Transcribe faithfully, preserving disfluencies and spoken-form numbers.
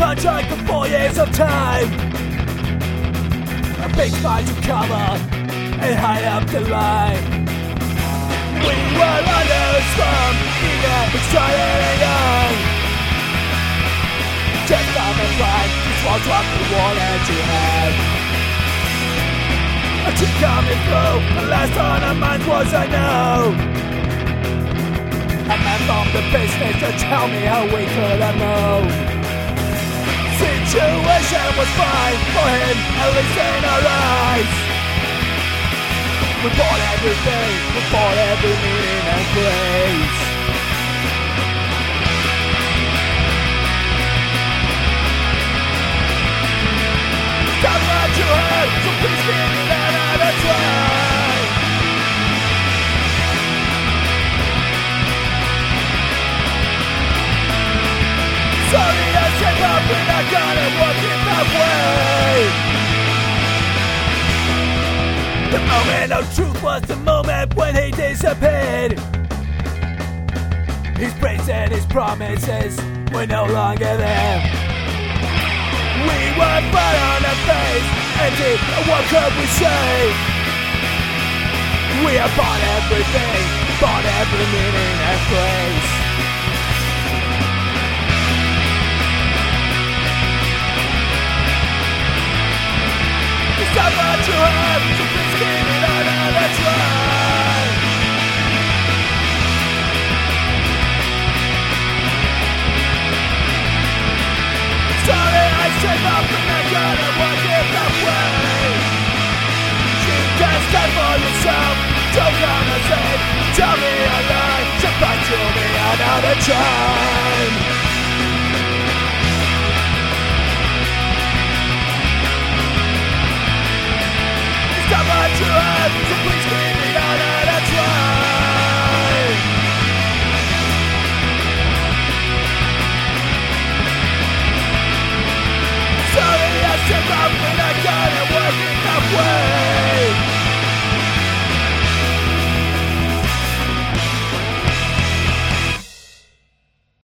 sunshine for four years of time. A big smile to cover and hide up the line. We were under a storm, eager, excited and young. Just time and pride, just walked off the wall and you had. A trip coming through, the last on our minds was I know. A man from the business to tell me how we could have known. Situation was fine for him, at least in our eyes. We bought everything, we bought every meaning and grace. Stop what you heard, so please give me another try. Sorry I said up, we're not gonna work it that way. The moment of truth was the moment when he disappeared. His brains and his promises were no longer there. We were flat on our face, empty, what could we say? We have bought everything, bought every meaning and grace. Stop what you have, so please give it another try. Sorry I said up and I gotta work it that way. You can't stand for yourself, don't come and say, tell me a lie, so find you me another try.